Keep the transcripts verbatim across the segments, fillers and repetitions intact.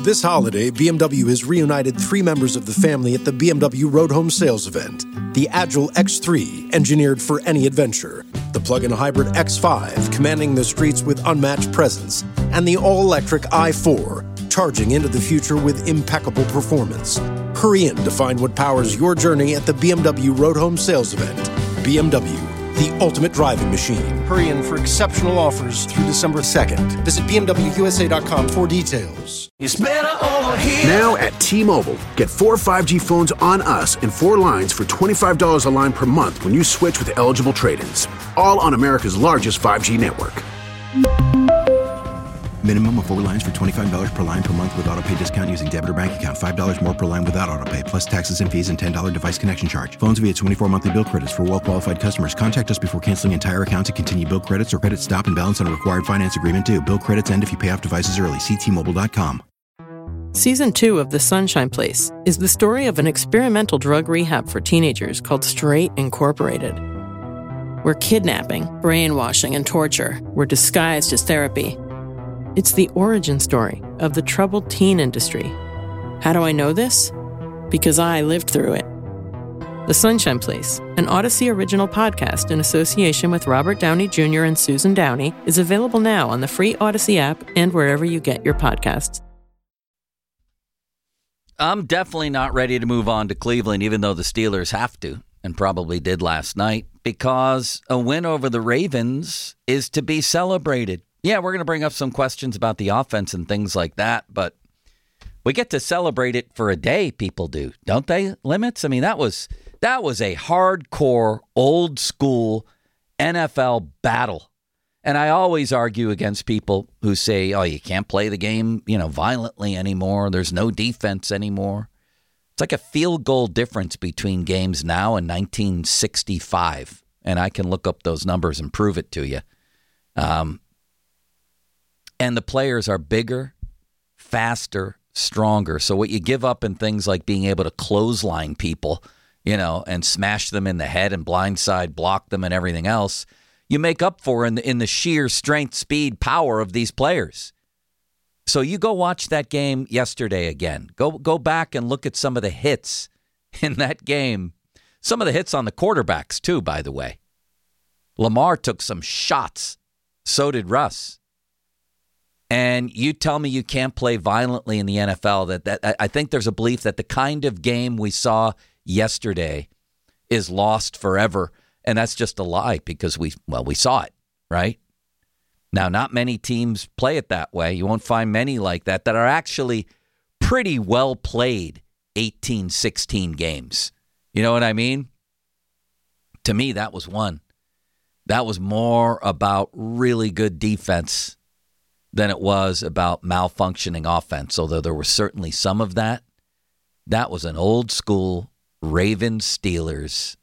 This holiday, B M W has reunited three members of the family at the B M W Road Home Sales event. The Agile X three, engineered for any adventure. The plug-in hybrid X five, commanding the streets with unmatched presence. And the all-electric i four, charging into the future with impeccable performance. Hurry in to find what powers your journey at the B M W Road Home Sales event. B M W, the ultimate driving machine. Hurry in for exceptional offers through December second. Visit B M W U S A dot com for details. It's better over here. Now at T-Mobile, get four five G phones on us and four lines for twenty-five dollars a line per month when you switch with eligible trade-ins. All on America's largest five G network. Minimum of four lines for twenty-five dollars per line per month with autopay discount using debit or bank account. five dollars more per line without autopay, plus taxes and fees and ten dollars device connection charge. Phones via twenty-four monthly bill credits for well-qualified customers. Contact us before canceling entire account to continue bill credits or credit stop and balance on a required finance agreement due. Bill credits end if you pay off devices early. See T Mobile dot com. Season two of The Sunshine Place is the story of an experimental drug rehab for teenagers called Straight Incorporated, where kidnapping, brainwashing, and torture were disguised as therapy. It's the origin story of the troubled teen industry. How do I know this? Because I lived through it. The Sunshine Place, an Odyssey original podcast in association with Robert Downey Junior and Susan Downey, is available now on the free Odyssey app and wherever you get your podcasts. I'm definitely not ready to move on to Cleveland, even though the Steelers have to, and probably did last night, because a win over the Ravens is to be celebrated. Yeah, we're going to bring up some questions about the offense and things like that, but we get to celebrate it for a day, people do, don't they, Limits? I mean, that was that was a hardcore, old-school N F L battle. And I always argue against people who say, oh, you can't play the game, you know, violently anymore. There's no defense anymore. It's like a field goal difference between games now and nineteen sixty-five. And I can look up those numbers and prove it to you. Um, and the players are bigger, faster, stronger. So what you give up in things like being able to clothesline people, you know, and smash them in the head and blindside block them and everything else, you make up for in the, in the sheer strength, speed, power of these players. So you go watch that game yesterday again. Go go back and look at some of the hits in that game. Some of the hits on the quarterbacks, too, by the way. Lamar took some shots. So did Russ. And you tell me you can't play violently in the N F L. That, that I think there's a belief that the kind of game we saw yesterday is lost forever. And that's just a lie because we, well, we saw it, right? Now, not many teams play it that way. You won't find many like that that are actually pretty well played eighteen sixteen games. You know what I mean? To me, that was one. That was more about really good defense than it was about malfunctioning offense, although there was certainly some of that. That was an old school Ravens Steelers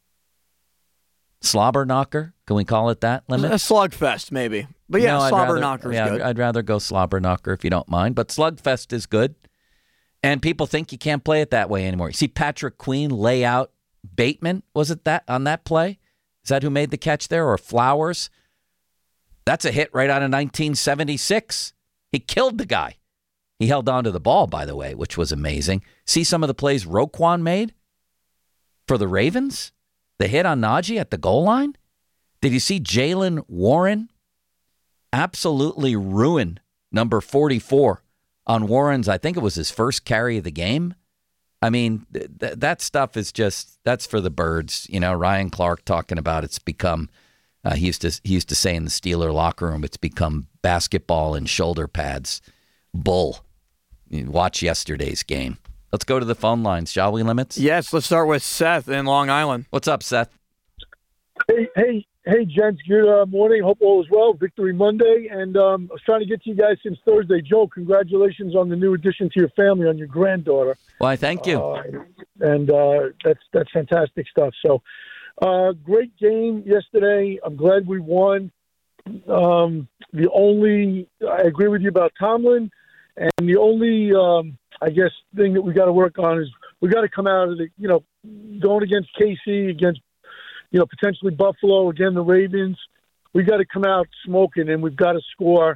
slobber knocker. Can we call it that, Limit? A slugfest, maybe. But yeah, no, slobber knocker is yeah, good. I'd rather go slobber knocker if you don't mind. But slugfest is good. And people think you can't play it that way anymore. You see Patrick Queen lay out Bateman, was it that on that play? Is that who made the catch there? Or Flowers? That's a hit right out of nineteen seventy-six. He killed the guy. He held on to the ball, by the way, which was amazing. See some of the plays Roquan made for the Ravens? The hit on Najee at the goal line? Did you see Jalen Warren absolutely ruin number forty-four on Warren's, I think it was his first carry of the game? I mean, th- th- that stuff is just, that's for the birds. You know, Ryan Clark talking about it's become, uh, he used to he used to say in the Steeler locker room, it's become basketball and shoulder pads. Bull. You watch yesterday's game. Let's go to the phone lines, shall we, Limits? Yes, let's start with Seth in Long Island. What's up, Seth? Hey, hey, hey, gents. Good uh, morning. Hope all is well. Victory Monday. And um, I was trying to get to you guys since Thursday. Joe, congratulations on the new addition to your family, on your granddaughter. Why, thank you. Uh, and uh, that's that's fantastic stuff. So, uh, great game yesterday. I'm glad we won. Um, the only, I agree with you about Tomlin. And the only, um, I guess, thing that we got to work on is we got to come out of the, you know, going against K C, against, you know, potentially Buffalo, again, the Ravens. We got to come out smoking, and we've got to score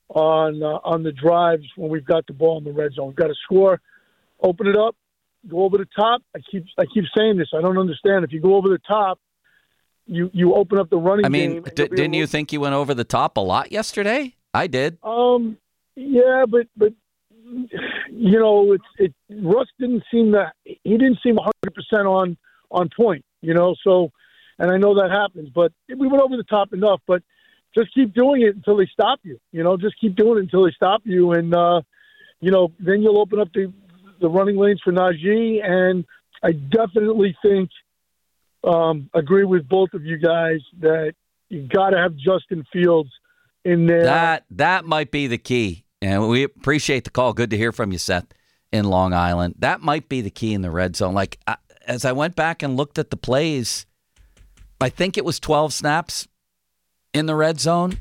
on uh, on the drives when we've got the ball in the red zone. We've got to score, open it up, go over the top. I keep I keep saying this. I don't understand. If you go over the top, you, you open up the running I mean, game. d- didn't you think you went over the top a lot yesterday? I did. Um, yeah, but but you know, it's it. Russ didn't seem that he didn't seem one hundred percent on on point. You know, so and I know that happens, but we went over the top enough. But just keep doing it until they stop you. You know, just keep doing it until they stop you, and uh, you know, then you'll open up the the running lanes for Najee. And I definitely think um, agree with both of you guys that you got to have Justin Fields in there. That that might be the key. And we appreciate the call. Good to hear from you, Seth, in Long Island. That might be the key in the red zone. Like, I, as I went back and looked at the plays, I think it was twelve snaps in the red zone.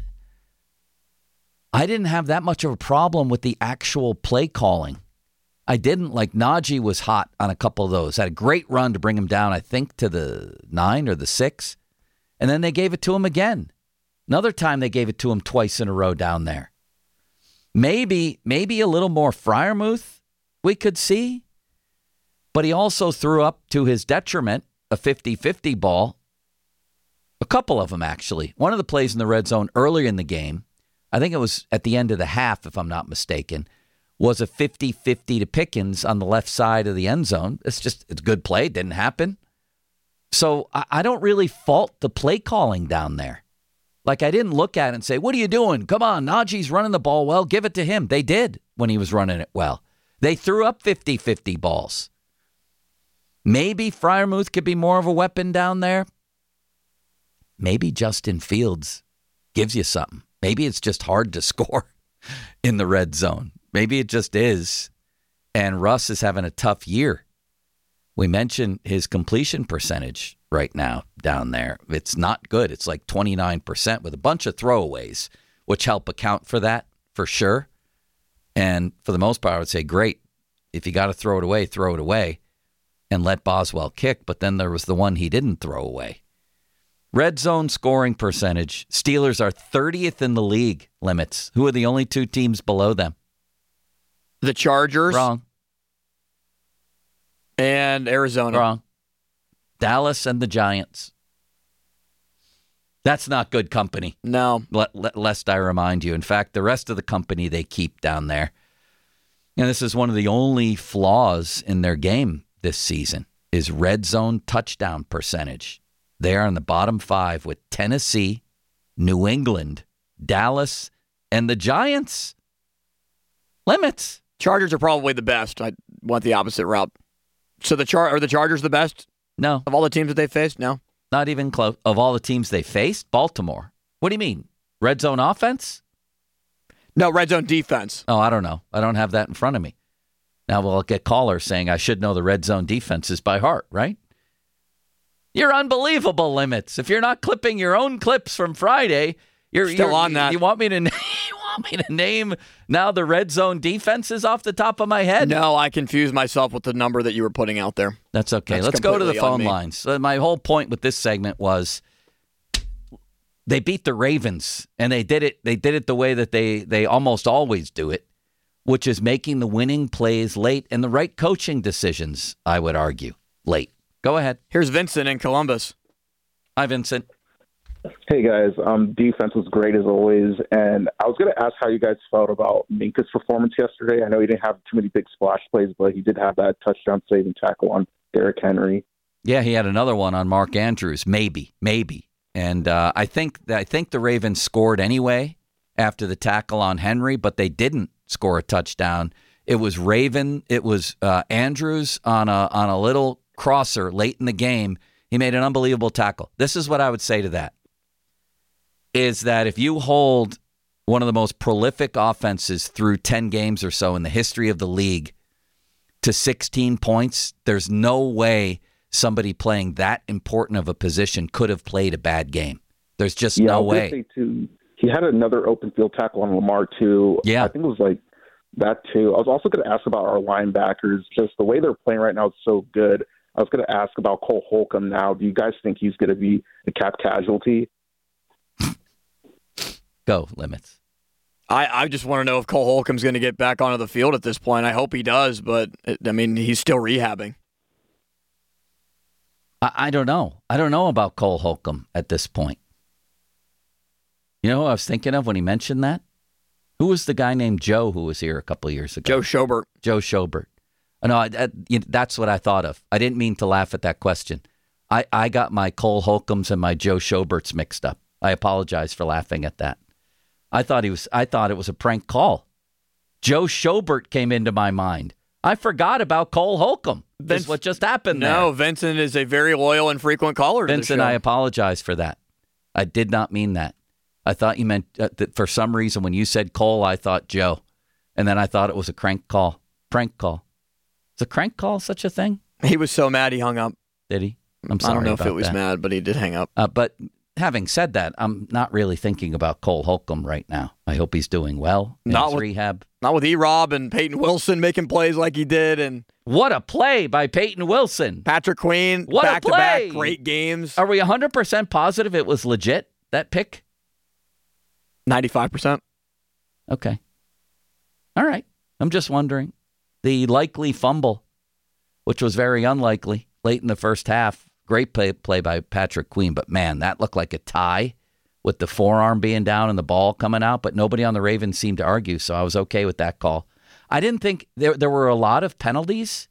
I didn't have that much of a problem with the actual play calling. I didn't. Like, Najee was hot on a couple of those. Had a great run to bring him down, I think, to the nine or the six. And then they gave it to him again. Another time they gave it to him twice in a row down there. Maybe, maybe a little more Freiermuth we could see. But he also threw up, to his detriment, a fifty-fifty ball. A couple of them, actually. One of the plays in the red zone earlier in the game, I think it was at the end of the half, if I'm not mistaken, was a fifty-fifty to Pickens on the left side of the end zone. It's just, it's a good play. It didn't happen. So I, I don't really fault the play calling down there. Like, I didn't look at it and say, what are you doing? Come on, Najee's running the ball well. Give it to him. They did when he was running it well. They threw up fifty-fifty balls. Maybe Freiermuth could be more of a weapon down there. Maybe Justin Fields gives you something. Maybe it's just hard to score in the red zone. Maybe it just is. And Russ is having a tough year. We mentioned his completion percentage right now down there. It's not good. It's like twenty-nine percent with a bunch of throwaways, which help account for that for sure. And for the most part, I would say, great. If you got to throw it away, throw it away and let Boswell kick. But then there was the one he didn't throw away. Red zone scoring percentage. Steelers are thirtieth in the league limits. Who are the only two teams below them? The Chargers. Wrong. And Arizona. Wrong. Dallas and the Giants. That's not good company. No. L- l- lest I remind you. In fact, the rest of the company they keep down there. And this is one of the only flaws in their game this season is red zone touchdown percentage. They are in the bottom five with Tennessee, New England, Dallas, and the Giants. Limits. Chargers are probably the best. I went the opposite route. So the Char- are the Chargers the best? No. Of all the teams that they faced? No. Not even close. Of all the teams they faced, Baltimore. What do you mean? Red zone offense? No, red zone defense. Oh, I don't know. I don't have that in front of me. Now we'll get callers saying I should know the red zone defenses by heart, right? You're unbelievable, Limits. If you're not clipping your own clips from Friday, you're still you're, on that. You want me to? You want me to name now the red zone defenses off the top of my head? No, I confused myself with the number that you were putting out there. That's okay. That's Let's go to the completely on phone me. lines. So my whole point with this segment was they beat the Ravens, and they did it. They did it the way that they they almost always do it, which is making the winning plays late and the right coaching decisions. I would argue late. Go ahead. Here's Vincent in Columbus. Hi, Vincent. Hey, guys. Um, defense was great as always. And I was going to ask how you guys felt about Minka's performance yesterday. I know he didn't have too many big splash plays, but he did have that touchdown saving tackle on Derrick Henry. Yeah, he had another one on Mark Andrews. Maybe, maybe. And uh, I think I think the Ravens scored anyway after the tackle on Henry, but they didn't score a touchdown. It was Raven. It was uh, Andrews on a on a little crosser late in the game. He made an unbelievable tackle. This is what I would say to that, is that if you hold one of the most prolific offenses through ten games or so in the history of the league to sixteen points, there's no way somebody playing that important of a position could have played a bad game. There's just yeah, no I was way. Say too, he had another open field tackle on Lamar, too. Yeah. I think it was like that, too. I was also going to ask about our linebackers. Just the way they're playing right now is so good. I was going to ask about Cole Holcomb now. Do you guys think he's going to be a cap casualty? Go, Limits. I, I just want to know if Cole Holcomb's going to get back onto the field at this point. I hope he does, but, I mean, he's still rehabbing. I, I don't know. I don't know about Cole Holcomb at this point. You know who I was thinking of when he mentioned that? Who was the guy named Joe who was here a couple of years ago? Joe Schobert. Joe Schobert. No, I, I, that's what I thought of. I didn't mean to laugh at that question. I, I got my Cole Holcombs and my Joe Schoberts mixed up. I apologize for laughing at that. I thought he was. I thought it was a prank call. Joe Schobert came into my mind. I forgot about Cole Holcomb. That's Vince, what just happened there. No, Vincent is a very loyal and frequent caller to Vincent, the show. I apologize for that. I did not mean that. I thought you meant uh, that for some reason when you said Cole, I thought Joe, and then I thought it was a crank call. Prank call. Is a crank call such a thing? He was so mad he hung up. Did he? I'm sorry. I don't know about if it was that. mad, but he did hang up. Uh, but. Having said that, I'm not really thinking about Cole Holcomb right now. I hope he's doing well in not his with, rehab. Not with E-Rob and Peyton Wilson making plays like he did. And what a play by Peyton Wilson. Patrick Queen, what back-to-back a play. Great games. Are we one hundred percent positive it was legit, that pick? ninety-five percent. Okay. All right. I'm just wondering. The likely fumble, which was very unlikely late in the first half. Great play, play by Patrick Queen, but man, that looked like a tie with the forearm being down and the ball coming out, but nobody on the Ravens seemed to argue, so I was okay with that call. I didn't think there there were a lot of penalties,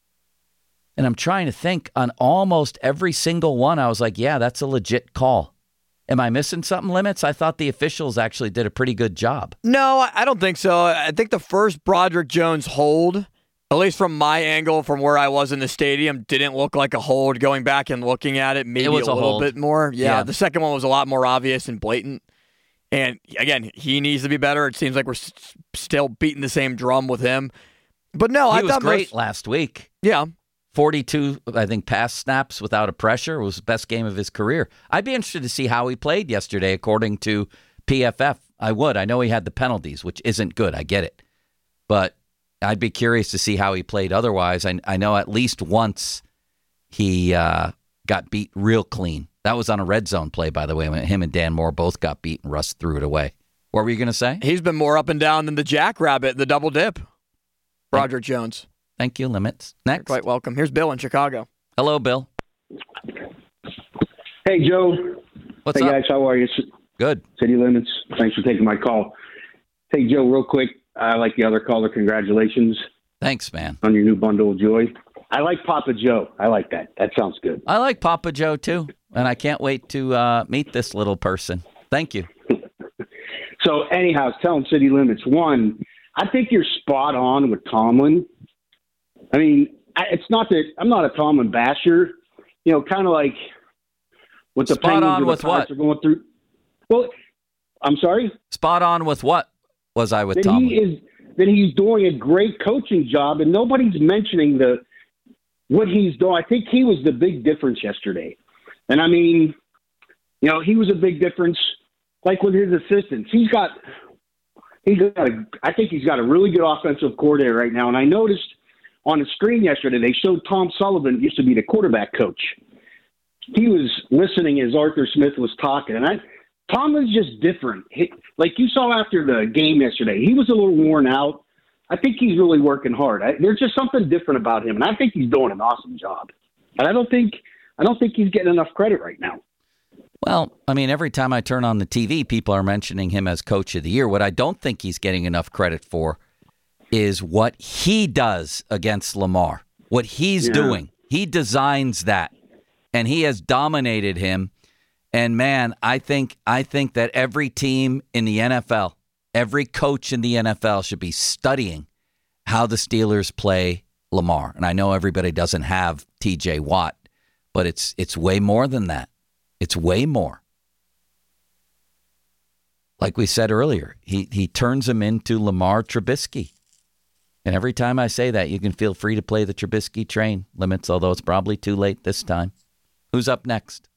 and I'm trying to think on almost every single one, I was like, yeah, that's a legit call. Am I missing something, Limits? I thought the officials actually did a pretty good job. No, I don't think so. I think the first Broderick Jones hold, at least from my angle, from where I was in the stadium, didn't look like a hold. Going back and looking at it, maybe it was a, a little hold. bit more. Yeah, yeah, the second one was a lot more obvious and blatant. And again, he needs to be better. It seems like we're s- still beating the same drum with him. But no, he I was thought great most, last week. Yeah. forty-two, I think, pass snaps without a pressure. It was the best game of his career. I'd be interested to see how he played yesterday, according to P F F. I would. I know he had the penalties, which isn't good. I get it. But I'd be curious to see how he played otherwise. I, I know at least once he uh, got beat real clean. That was on a red zone play, by the way, when him and Dan Moore both got beat and Russ threw it away. What were you going to say? He's been more up and down than the jackrabbit, the double dip. Broderick Jones. Thank you, Limits. Next. You're quite welcome. Here's Bill in Chicago. Hello, Bill. Hey, Joe. What's hey, up? guys. How are you? Good. City Limits. Thanks for taking my call. Hey, Joe, real quick. I like the other caller. Congratulations. Thanks, man. On your new bundle of joy. I like Papa Joe. I like that. That sounds good. I like Papa Joe, too. And I can't wait to uh, meet this little person. Thank you. So, anyhow, I was telling City Limits. One, I think you're spot on with Tomlin. I mean, I, it's not that I'm not a Tomlin basher. You know, kind of like what the Spot Penguins on or the with Pirates what? are going through. Well, I'm sorry? Spot on with what was I with That Tomlin? he is that he's doing a great coaching job, and nobody's mentioning the what he's doing. I think he was the big difference yesterday. And I mean, you know, he was a big difference. Like with his assistants, he's got he's got a. I think he's got a really good offensive coordinator right now. And I noticed on the screen yesterday they showed Tom Sullivan used to be the quarterback coach. He was listening as Arthur Smith was talking, and I. Tom was just different. He, like you saw after the game yesterday, he was a little worn out. I think he's really working hard. I, there's just something different about him, and I think he's doing an awesome job. And I don't think I don't think he's getting enough credit right now. Well, I mean, every time I turn on the T V, people are mentioning him as Coach of the Year. What I don't think he's getting enough credit for is what he does against Lamar, what he's Yeah. doing. He designs that, and he has dominated him. And, man, I think I think that every team in the N F L, every coach in the N F L should be studying how the Steelers play Lamar. And I know everybody doesn't have T J Watt, but it's it's way more than that. It's way more. Like we said earlier, he, he turns him into Lamar Trubisky. And every time I say that, you can feel free to play the Trubisky train, Limits, although it's probably too late this time. Who's up next?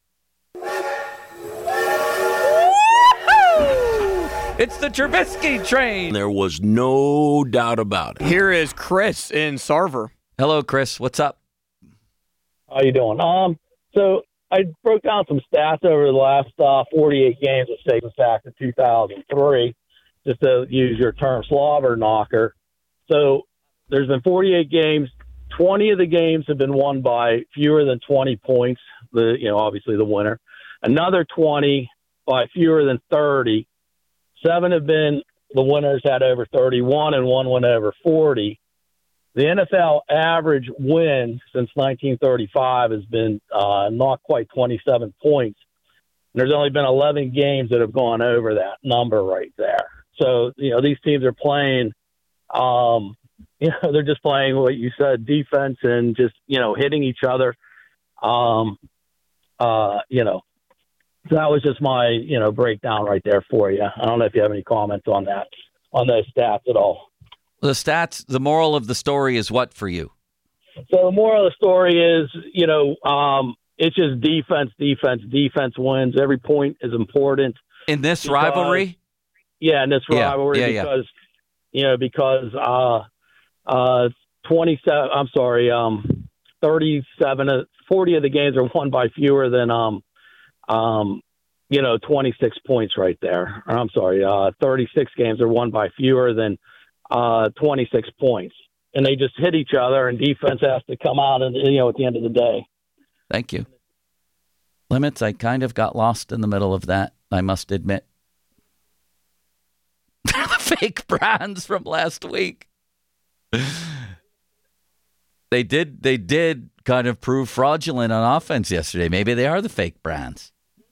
It's the Trubisky train. There was no doubt about it. Here is Chris in Sarver. Hello, Chris. What's up? How you doing? Um, so I broke down some stats over the last uh, forty-eight games of Saban Sack in two thousand three. just to use your term, slobber knocker. So there's been forty-eight games. twenty of the games have been won by fewer than twenty points. The you know obviously the winner. Another twenty by fewer than thirty. Seven have been the winners had over thirty-one, and one went over forty. The N F L average win since nineteen thirty-five has been uh, not quite twenty-seven points. And there's only been eleven games that have gone over that number right there. So you know these teams are playing. Um, you know they're just playing what you said, defense, and just you know hitting each other. Um, uh, you know. So that was just my, you know, breakdown right there for you. I don't know if you have any comments on that, on those stats at all. The stats, the moral of the story is what for you? So the moral of the story is, you know, um, it's just defense, defense, defense wins. Every point is important. In this because, rivalry? Yeah, in this yeah, rivalry yeah, because, yeah. you know, because uh, uh, twenty-seven, I'm sorry, um, thirty-seven, forty of the games are won by fewer than, um, Um, you know, twenty-six points right there. I'm sorry, uh, thirty-six games are won by fewer than uh, twenty-six points. And they just hit each other, and defense has to come out, and you know, at the end of the day. Thank you. Limits, I kind of got lost in the middle of that, I must admit. The fake brands from last week. They did, they did kind of prove fraudulent on offense yesterday. Maybe they are the fake brands.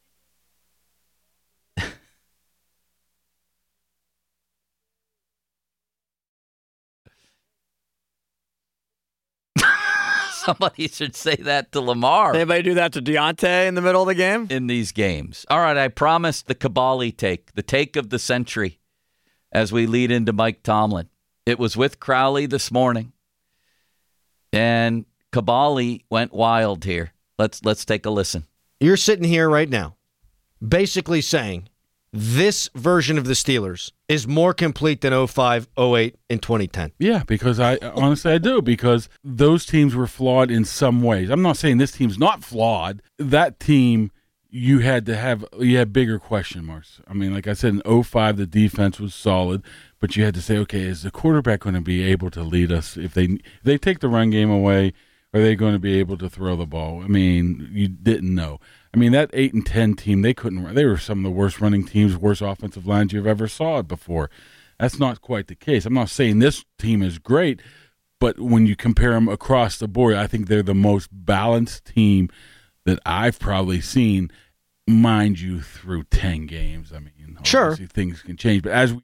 Somebody should say that to Lamar. Did anybody do that to Deontay in the middle of the game? In these games. All right, I promised the Kabali take, the take of the century, as we lead into Mike Tomlin. It was with Crowley this morning, and Kabali went wild here. Let's let's take a listen. You're sitting here right now, basically saying this version of the Steelers is more complete than oh five, oh eight, and twenty ten. Yeah, because I honestly I do, because those teams were flawed in some ways. I'm not saying this team's not flawed. That team, you had to have you had bigger question marks. I mean, like I said, in oh five the defense was solid, but you had to say, okay, is the quarterback going to be able to lead us? If they if they take the run game away, are they going to be able to throw the ball? I mean, you didn't know. I mean, that eight and ten team, they couldn't run. They were some of the worst running teams, worst offensive lines you've ever saw it before. That's not quite the case. I'm not saying this team is great, but when you compare them across the board, I think they're the most balanced team that I've probably seen, mind you, through ten games. I mean, sure, obviously things can change, but as we...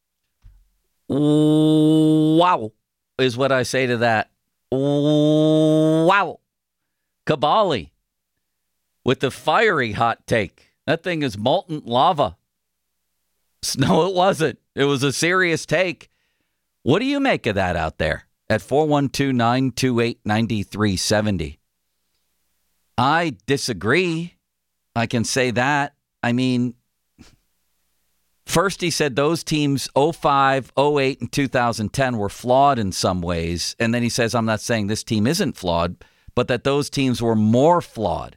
Wow, is what I say to that. Wow. Kabali with the fiery hot take. That thing is molten lava. No, it wasn't. It was a serious take. What do you make of that out there at four one two, nine two eight, nine three seven zero? I disagree. I can say that. I mean, first he said those teams oh five, oh eight, and two thousand ten were flawed in some ways. And then he says, I'm not saying this team isn't flawed, but that those teams were more flawed.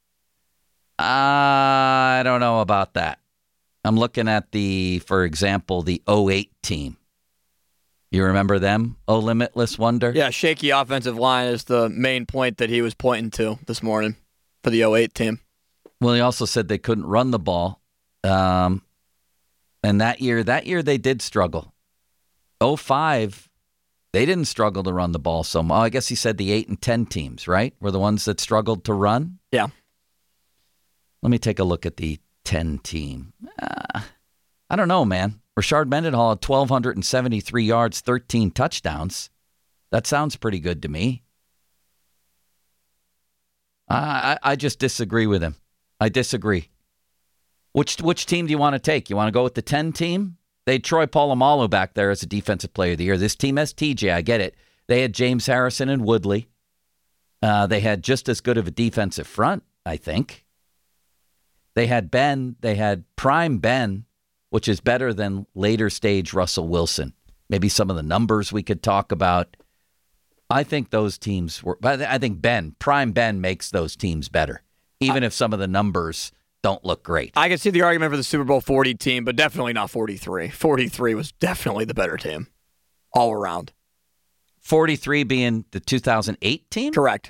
I don't know about that. I'm looking at the, for example, the oh eight team. You remember them? Oh, Limitless Wonder? Yeah, shaky offensive line is the main point that he was pointing to this morning for the oh eight team. Well, he also said they couldn't run the ball. Um, and that year, that year they did struggle. oh five, they didn't struggle to run the ball so much. I guess he said the eight and ten teams, right, were the ones that struggled to run? Yeah. Let me take a look at the ten team. Uh, I don't know, man. Rashard Mendenhall had one thousand two hundred seventy-three yards, thirteen touchdowns. That sounds pretty good to me. I, I, I just disagree with him. I disagree. Which which team do you want to take? You want to go with the ten team? They had Troy Polamalu back there as a defensive player of the year. This team has T J. I get it. They had James Harrison and Woodley. Uh, they had just as good of a defensive front, I think. They had Ben. They had prime Ben, which is better than later stage Russell Wilson. Maybe some of the numbers we could talk about. I think those teams were, but I think Ben, prime Ben makes those teams better, even if some of the numbers don't look great. I can see the argument for the Super Bowl forty team, but definitely not forty-three. forty-three was definitely the better team all around. forty-three being the two thousand eight team? Correct.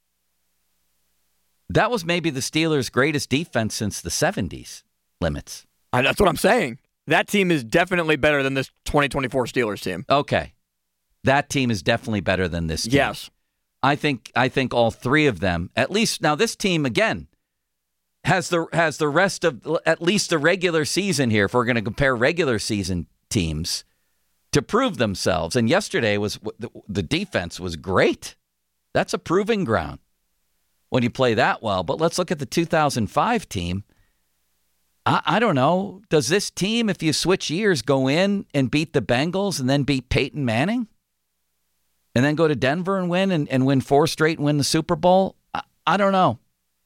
That was maybe the Steelers' greatest defense since the seventies limits. And that's what I'm saying. That team is definitely better than this twenty twenty-four Steelers team. Okay. That team is definitely better than this team. Yes. I think I think all three of them, at least now this team again has the has the rest of at least the regular season here if we're going to compare regular season teams to prove themselves. And yesterday was the defense was great. That's a proving ground when you play that well. But let's look at the two thousand five team. I, I don't know. Does this team, if you switch years, go in and beat the Bengals and then beat Peyton Manning? And then go to Denver and win and, and win four straight and win the Super Bowl? I, I don't know.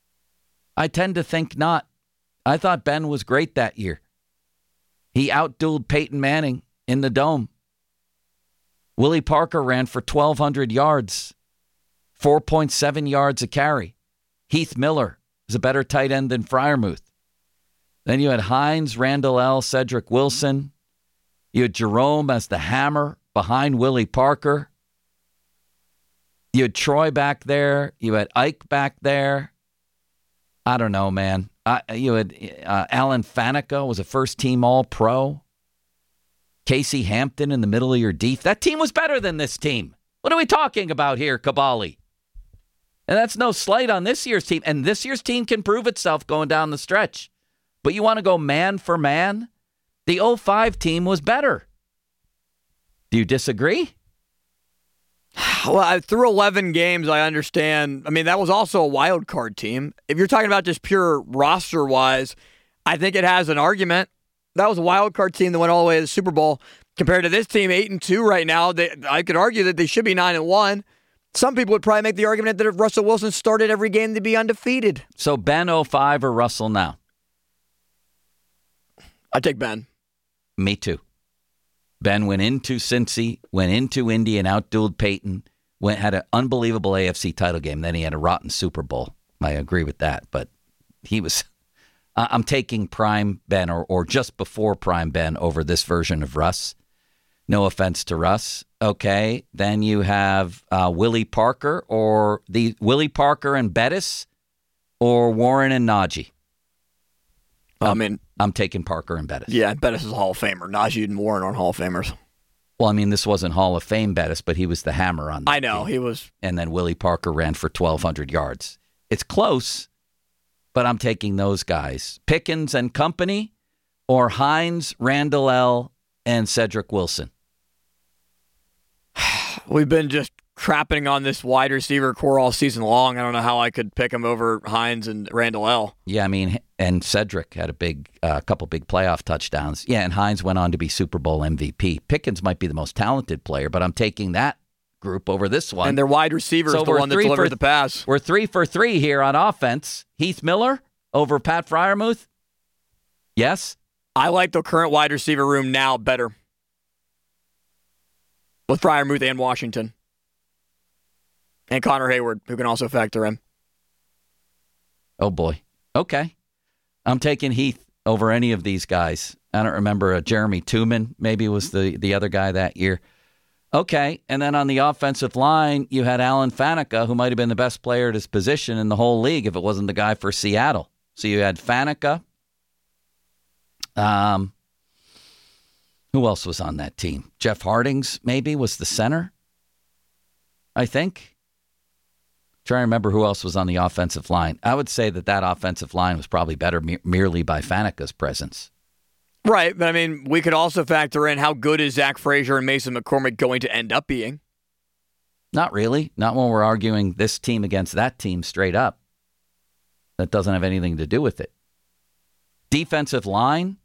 I tend to think not. I thought Ben was great that year. He outdueled Peyton Manning in the Dome. Willie Parker ran for twelve hundred yards, four point seven yards a carry. Heath Miller was a better tight end than Freiermuth. Then you had Hines, Randall L., Cedric Wilson. You had Jerome as the hammer behind Willie Parker. You had Troy back there. You had Ike back there. I don't know, man. I, you had uh, Alan Faneca was a first-team All-Pro. Casey Hampton in the middle of your defense. That team was better than this team. What are we talking about here, Kabali? And that's no slight on this year's team. And this year's team can prove itself going down the stretch. But you want to go man for man? The oh five team was better. Do you disagree? Well, I, through eleven games, I understand. I mean, that was also a wild card team. If you're talking about just pure roster-wise, I think it has an argument. That was a wild card team that went all the way to the Super Bowl. Compared to this team, eight and two right now, they, I could argue that they should be nine and one. Some people would probably make the argument that if Russell Wilson started every game, they'd be undefeated. So Ben oh five or Russell now? I'd take Ben. Me too. Ben went into Cincy, went into Indy and outdueled Peyton, went had an unbelievable A F C title game. Then he had a rotten Super Bowl. I agree with that, but he was. I'm taking prime Ben or, or just before prime Ben over this version of Russ. No offense to Russ. Okay, then you have uh, Willie Parker or the Willie Parker and Bettis or Warren and Najee. I mean, I'm taking Parker and Bettis. Yeah, Bettis is a Hall of Famer. Najee and Warren aren't Hall of Famers. Well, I mean, this wasn't Hall of Fame Bettis, but he was the hammer on that I know, team. he was. And then Willie Parker ran for twelve hundred yards. It's close, but I'm taking those guys. Pickens and company or Hines, Randall L., and Cedric Wilson. We've been just crapping on this wide receiver core all season long. I don't know how I could pick him over Hines and Randall L. Yeah, I mean, and Cedric had a big, a uh, couple big playoff touchdowns. Yeah, and Hines went on to be Super Bowl M V P. Pickens might be the most talented player, but I'm taking that group over this one. And their wide receiver so is the one that delivered for, the pass. We're three for three here on offense. Heath Miller over Pat Freiermuth? Yes? I like the current wide receiver room now better. With Freiermuth and Washington. And Connor Hayward, who can also factor in. Oh, boy. Okay. I'm taking Heath over any of these guys. I don't remember. Uh, Jeremy Tooman maybe was the, the other guy that year. Okay. And then on the offensive line, you had Alan Faneca, who might have been the best player at his position in the whole league if it wasn't the guy for Seattle. So you had Faneca. Um, who else was on that team? Jeff Hardings maybe was the center, I think. Trying to remember who else was on the offensive line. I would say that that offensive line was probably better me- merely by Faneca's presence. Right, but I mean, we could also factor in how good is Zach Frazier and Mason McCormick going to end up being? Not really. Not when we're arguing this team against that team straight up. That doesn't have anything to do with it. Defensive line.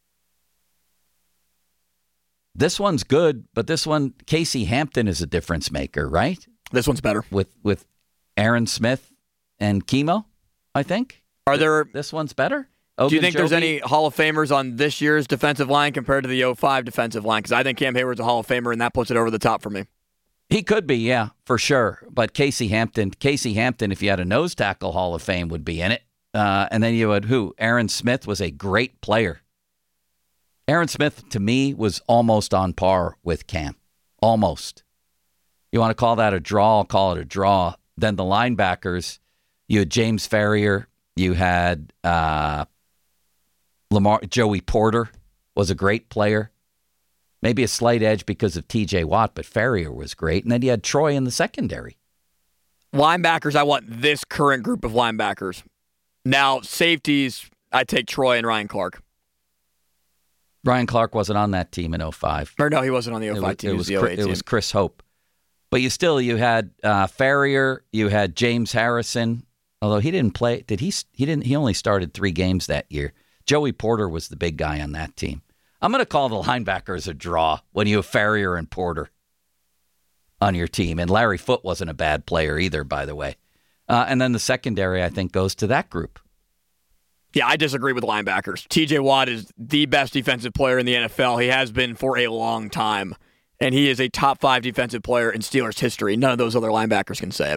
This one's good, but this one, Casey Hampton is a difference maker, right? This one's better. With with Aaron Smith and Chemo, I think. Are there? This one's better? Do you think there's any Hall of Famers on this year's defensive line compared to the oh five defensive line? Because I think Cam Hayward's a Hall of Famer, and that puts it over the top for me. He could be, yeah, for sure. But Casey Hampton, Casey Hampton, if you had a nose tackle Hall of Fame, would be in it. Uh, and then you had who? Aaron Smith was a great player. Aaron Smith, to me, was almost on par with Cam. Almost. You want to call that a draw? I'll call it a draw. Then the linebackers, you had James Ferrier. You had uh, Lamar. Joey Porter was a great player. Maybe a slight edge because of T J Watt, but Ferrier was great. And then you had Troy in the secondary. Linebackers, I want this current group of linebackers. Now, safeties, I take Troy and Ryan Clark. Ryan Clark wasn't on that team in oh five. Or no, he wasn't on the oh five it, team. It He was, was the oh eight it team. was Chris Hope. But you still, you had uh, Ferrier, you had James Harrison, although he didn't play. Did he? He didn't. He only started three games that year. Joey Porter was the big guy on that team. I'm going to call the linebackers a draw when you have Ferrier and Porter on your team. And Larry Foote wasn't a bad player either, by the way. Uh, and then the secondary, I think, goes to that group. Yeah, I disagree with linebackers. T J Watt is the best defensive player in the N F L. He has been for a long time. And he is a top five defensive player in Steelers history. None of those other linebackers can say it.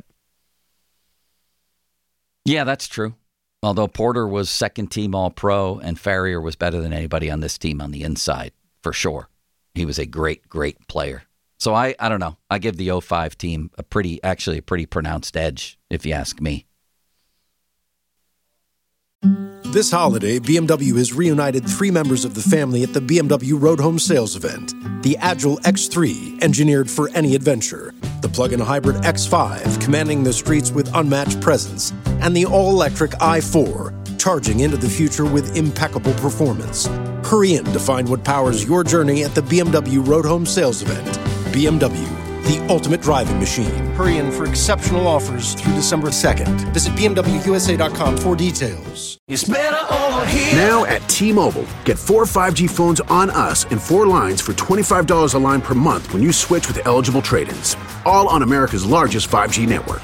Yeah, that's true. Although Porter was second team All-Pro and Ferrier was better than anybody on this team on the inside, for sure. He was a great, great player. So I, I don't know. I give the oh five team a pretty, actually a pretty pronounced edge, if you ask me. This holiday, B M W has reunited three members of the family at the B M W Road Home Sales Event. The Agile X three, engineered for any adventure. The plug-in hybrid X five, commanding the streets with unmatched presence. And the all-electric i four, charging into the future with impeccable performance. Hurry in to find what powers your journey at the B M W Road Home Sales Event. B M W, the ultimate driving machine. Hurry in for exceptional offers through December second. Visit B M W U S A dot com for details. It's better over here. Now at T-Mobile, get four five G phones on us and four lines for twenty-five dollars a line per month when you switch with eligible trade-ins. All on America's largest five G network.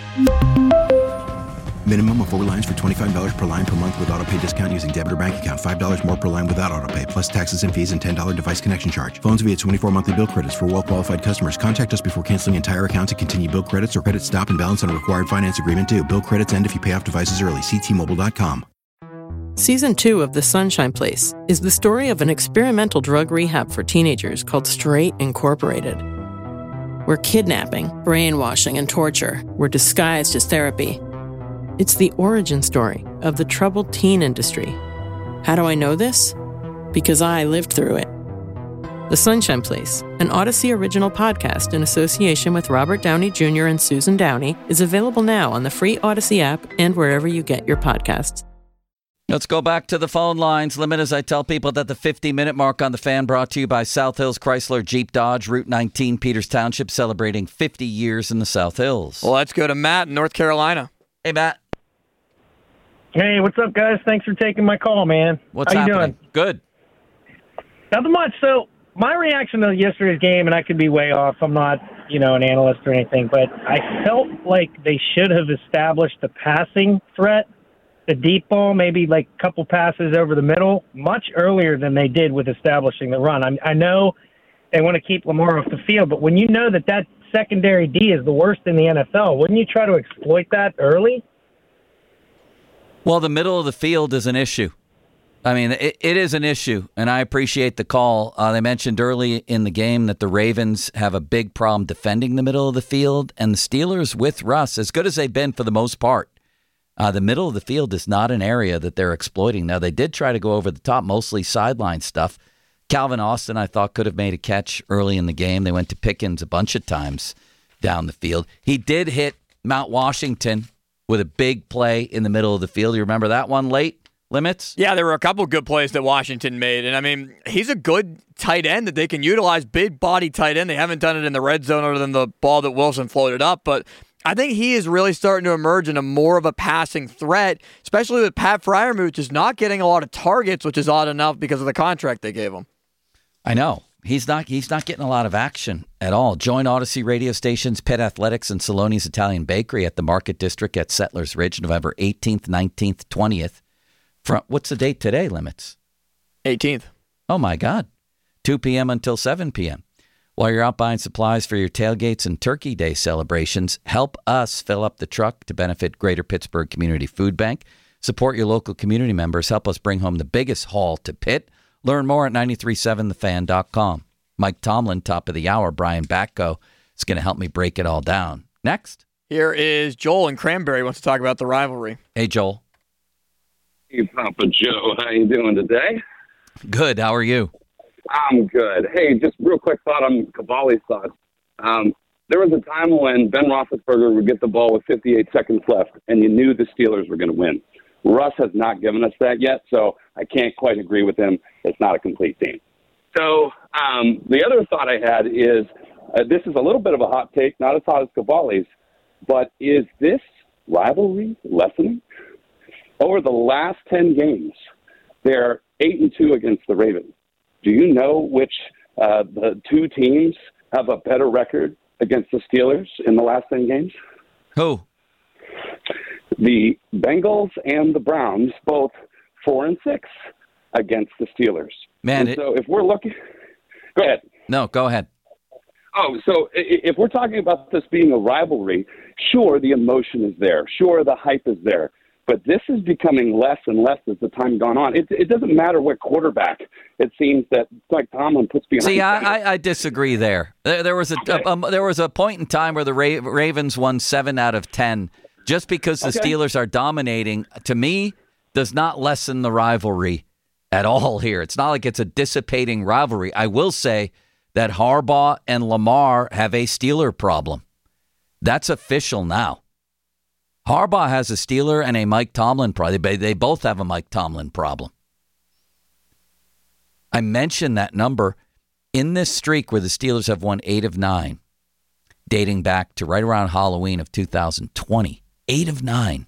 Minimum of four lines for twenty-five dollars per line per month with auto pay discount using debit or bank account. five dollars more per line without auto pay, plus taxes and fees and ten dollars device connection charge. Phones via twenty-four monthly bill credits for well-qualified customers. Contact us before canceling entire account to continue bill credits or credit stop and balance on a required finance agreement due. Bill credits end if you pay off devices early. See T Mobile dot com. Season two of The Sunshine Place is the story of an experimental drug rehab for teenagers called Straight Incorporated, where kidnapping, brainwashing, and torture were disguised as therapy. It's the origin story of the troubled teen industry. How do I know this? Because I lived through it. The Sunshine Place, an Odyssey original podcast in association with Robert Downey Junior and Susan Downey, is available now on the free Odyssey app and wherever you get your podcasts. Let's go back to the phone lines. Limit, as I tell people, that the fifty-minute mark on the Fan, brought to you by South Hills Chrysler Jeep Dodge, Route nineteen, Peters Township, celebrating fifty years in the South Hills. Well, let's go to Matt in North Carolina. Hey, Matt. Hey, what's up, guys? Thanks for taking my call, man. What's How happening? you doing? Good. Nothing much. So my reaction to yesterday's game, and I could be way off, I'm not, you know, an analyst or anything, but I felt like they should have established the passing threat, the deep ball, maybe like a couple passes over the middle, much earlier than they did with establishing the run. I, I know they want to keep Lamar off the field, but when you know that that secondary D is the worst in the N F L, wouldn't you try to exploit that early? Well, the middle of the field is an issue. I mean, it, it is an issue, and I appreciate the call. Uh, they mentioned early in the game that the Ravens have a big problem defending the middle of the field, and the Steelers with Russ, as good as they've been for the most part, uh, the middle of the field is not an area that they're exploiting. Now, they did try to go over the top, mostly sideline stuff. Calvin Austin, I thought, could have made a catch early in the game. They went to Pickens a bunch of times down the field. He did hit Mount Washington with a big play in the middle of the field. You remember that one late, Limits? Yeah, there were a couple good plays that Washington made. And, I mean, he's a good tight end that they can utilize, big body tight end. They haven't done it in the red zone other than the ball that Wilson floated up. But I think he is really starting to emerge into more of a passing threat, especially with Pat Freiermuth just not getting a lot of targets, which is odd enough because of the contract they gave him. I know. He's not He's not getting a lot of action at all. Join Odyssey radio stations, Pitt Athletics, and Saloni's Italian Bakery at the Market District at Settlers Ridge, November eighteenth, nineteenth, twentieth. From, what's the date today, Limits? eighteenth. Oh, my God. two p.m. until seven p.m. While you're out buying supplies for your tailgates and Turkey Day celebrations, help us fill up the truck to benefit Greater Pittsburgh Community Food Bank. Support your local community members. Help us bring home the biggest haul to Pitt. Learn more at nine three seven the fan dot com. Mike Tomlin, top of the hour. Brian Batko is going to help me break it all down. Next. Here is Joel in Cranberry wants to talk about the rivalry. Hey, Joel. Hey, Papa Joe. How you doing today? Good. How are you? I'm good. Hey, just real quick thought on Cavalli's thoughts. Um, there was a time when Ben Roethlisberger would get the ball with fifty-eight seconds left, and you knew the Steelers were going to win. Russ has not given us that yet, so I can't quite agree with him. It's not a complete team. So um, the other thought I had is, uh, this is a little bit of a hot take, not as hot as Cavalli's, but is this rivalry lessening? Over the last ten games, they're eight and two against the Ravens. Do you know which uh, the two teams have a better record against the Steelers in the last ten games? Who? The Bengals and the Browns, both four and six against the Steelers. Man, and it, so if we're looking, go ahead. No, go ahead. Oh, so if we're talking about this being a rivalry, sure, the emotion is there. Sure, the hype is there. But this is becoming less and less as the time gone on. It, it doesn't matter what quarterback. It seems that Mike Tomlin puts behind. See, I, I, I disagree there. There, there was a, okay. a, a there was a point in time where the Ra- Ravens won seven out of ten. Just because the okay. Steelers are dominating, to me, does not lessen the rivalry at all here. It's not like it's a dissipating rivalry. I will say that Harbaugh and Lamar have a Steeler problem. That's official now. Harbaugh has a Steeler and a Mike Tomlin problem. They both have a Mike Tomlin problem. I mentioned that number in this streak where the Steelers have won eight of nine, dating back to right around Halloween of two thousand twenty. Eight of nine.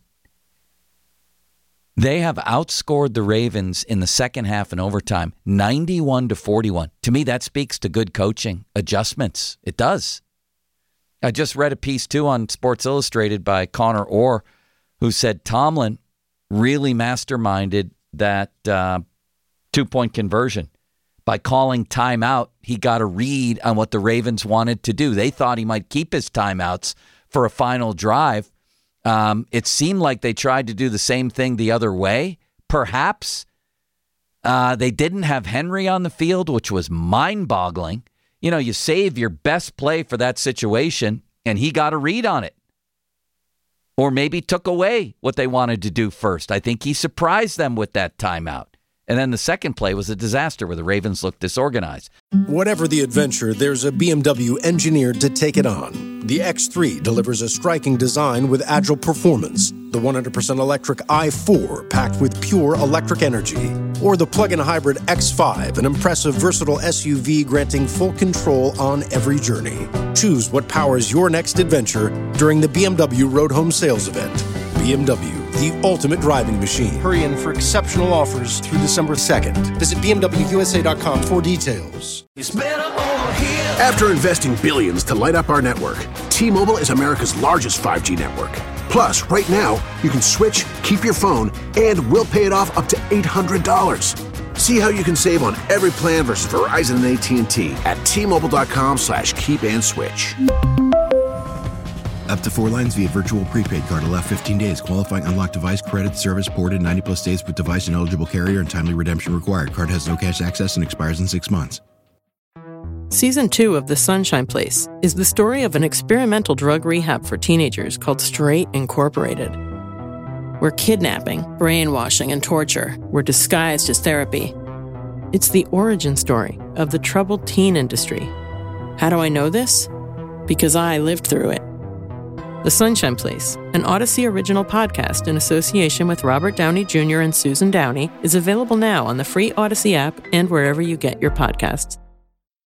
They have outscored the Ravens in the second half and overtime, ninety-one to forty-one. To me, that speaks to good coaching adjustments. It does. I just read a piece, too, on Sports Illustrated by Connor Orr, who said Tomlin really masterminded that uh, two-point conversion. By calling timeout, he got a read on what the Ravens wanted to do. They thought he might keep his timeouts for a final drive. Um, it seemed like they tried to do the same thing the other way, perhaps. Uh, they didn't have Henry on the field, which was mind-boggling. You know, you save your best play for that situation, and he got a read on it. Or maybe took away what they wanted to do first. I think he surprised them with that timeout. And then the second play was a disaster where the Ravens looked disorganized. Whatever the adventure, there's a B M W engineered to take it on. The X three delivers a striking design with agile performance. The one hundred percent electric i four packed with pure electric energy. Or the plug-in hybrid X five, an impressive, versatile S U V granting full control on every journey. Choose what powers your next adventure during the B M W Road Home Sales Event. B M W, the ultimate driving machine. Hurry in for exceptional offers through December second. Visit B M W U S A dot com for details. After investing billions to light up our network, T-Mobile is America's largest five G network. Plus, right now, you can switch, keep your phone, and we'll pay it off up to eight hundred dollars. See how you can save on every plan versus Verizon and A T and T at T-Mobile dot com slash keep and switch. Up to four lines via virtual prepaid card. Allow fifteen days. Qualifying unlocked device credit service ported ninety plus days with device and eligible carrier and timely redemption required. Card has no cash access and expires in six months. Season two of The Sunshine Place is the story of an experimental drug rehab for teenagers called Straight Incorporated, where kidnapping, brainwashing, and torture were disguised as therapy. It's the origin story of the troubled teen industry. How do I know this? Because I lived through it. The Sunshine Place, an Odyssey original podcast in association with Robert Downey Junior and Susan Downey, is available now on the free Odyssey app and wherever you get your podcasts.